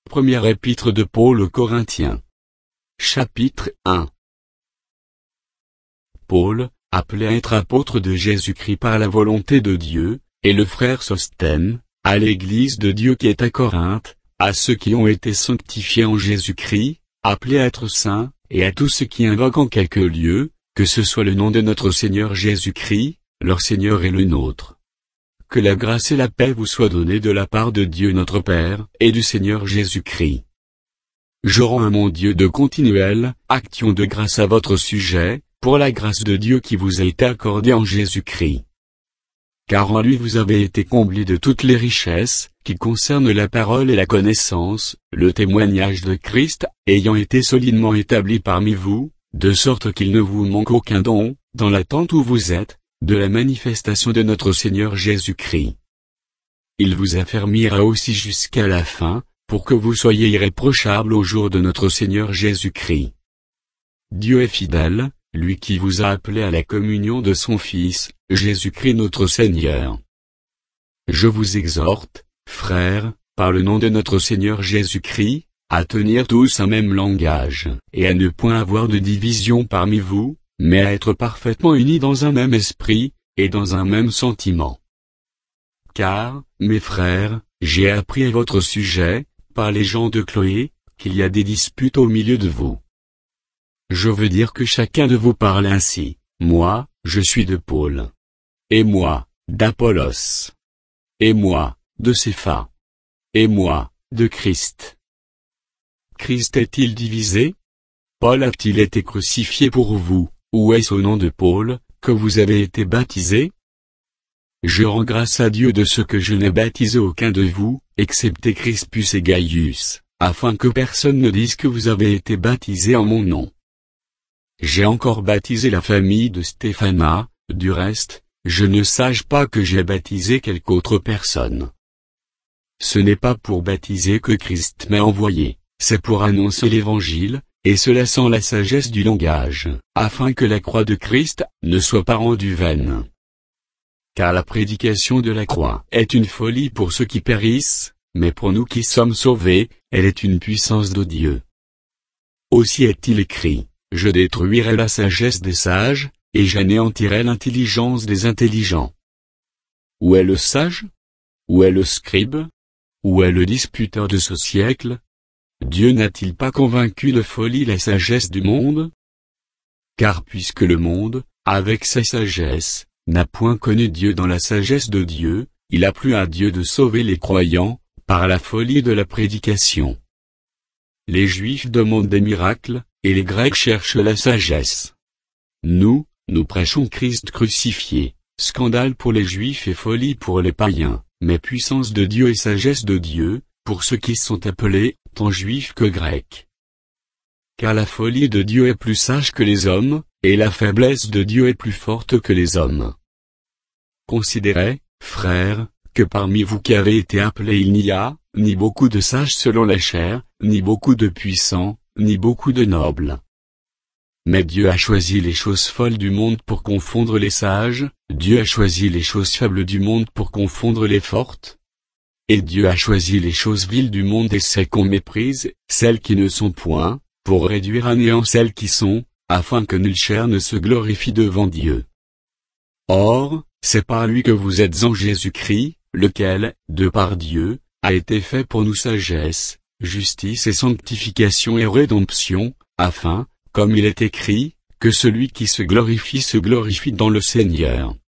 Première épître de Paul aux Corinthiens. Chapitre 1. Paul, appelé à être apôtre de Jésus-Christ par la volonté de Dieu, et le frère Sosthène, à l'église de Dieu qui est à Corinthe, à ceux qui ont été sanctifiés en Jésus-Christ, appelés à être saints, et à tous ceux qui invoquent en quelque lieu, que ce soit le nom de notre Seigneur Jésus-Christ, leur Seigneur et le nôtre. Que la grâce et la paix vous soient données de la part de Dieu notre Père, et du Seigneur Jésus-Christ. Je rends à mon Dieu de continuelle action de grâce à votre sujet, pour la grâce de Dieu qui vous a été accordée en Jésus-Christ. Car en lui vous avez été comblés de toutes les richesses, qui concernent la parole et la connaissance, le témoignage de Christ, ayant été solidement établi parmi vous, de sorte qu'il ne vous manque aucun don, dans l'attente où vous êtes, de la manifestation de notre Seigneur Jésus-Christ. Il vous affermira aussi jusqu'à la fin, pour que vous soyez irréprochables au jour de notre Seigneur Jésus-Christ. Dieu est fidèle, lui qui vous a appelé à la communion de son Fils, Jésus-Christ notre Seigneur. Je vous exhorte, frères, par le nom de notre Seigneur Jésus-Christ, à tenir tous un même langage, et à ne point avoir de division parmi vous, mais à être parfaitement unis dans un même esprit, et dans un même sentiment. Car, mes frères, j'ai appris à votre sujet, par les gens de Chloé, qu'il y a des disputes au milieu de vous. Je veux dire que chacun de vous parle ainsi, moi, je suis de Paul. Et moi, d'Apollos. Et moi, de Cépha. Et moi, de Christ. Christ est-il divisé? Paul a-t-il été crucifié pour vous, ou est-ce au nom de Paul, que vous avez été baptisés? Je rends grâce à Dieu de ce que je n'ai baptisé aucun de vous, excepté Crispus et Gaius, afin que personne ne dise que vous avez été baptisés en mon nom. J'ai encore baptisé la famille de Stéphana, du reste, je ne sache pas que j'ai baptisé quelque autre personne. Ce n'est pas pour baptiser que Christ m'a envoyé, c'est pour annoncer l'Évangile, et cela sans la sagesse du langage, afin que la croix de Christ ne soit pas rendue vaine. Car la prédication de la croix est une folie pour ceux qui périssent, mais pour nous qui sommes sauvés, elle est une puissance de Dieu. Aussi est-il écrit, je détruirai la sagesse des sages, et j'anéantirai l'intelligence des intelligents. Où est le sage? Où est le scribe? Où est le disputeur de ce siècle? Dieu n'a-t-il pas convaincu de folie la sagesse du monde? Car puisque le monde, avec sa sagesse, n'a point connu Dieu dans la sagesse de Dieu, il a plu à Dieu de sauver les croyants, par la folie de la prédication. Les Juifs demandent des miracles, et les Grecs cherchent la sagesse. Nous prêchons Christ crucifié, scandale pour les Juifs et folie pour les païens, mais puissance de Dieu et sagesse de Dieu, pour ceux qui sont appelés, tant juifs que grecs. Car la folie de Dieu est plus sage que les hommes, et la faiblesse de Dieu est plus forte que les hommes. Considérez, frères, que parmi vous qui avez été appelés il n'y a, ni beaucoup de sages selon la chair, ni beaucoup de puissants, ni beaucoup de nobles. Mais Dieu a choisi les choses folles du monde pour confondre les sages, Dieu a choisi les choses faibles du monde pour confondre les fortes. Et Dieu a choisi les choses viles du monde et celles qu'on méprise, celles qui ne sont point, pour réduire à néant celles qui sont, afin que nulle chair ne se glorifie devant Dieu. Or, c'est par lui que vous êtes en Jésus-Christ, lequel, de par Dieu, a été fait pour nous sagesse, justice et sanctification et rédemption, afin, comme il est écrit, que celui qui se glorifie dans le Seigneur.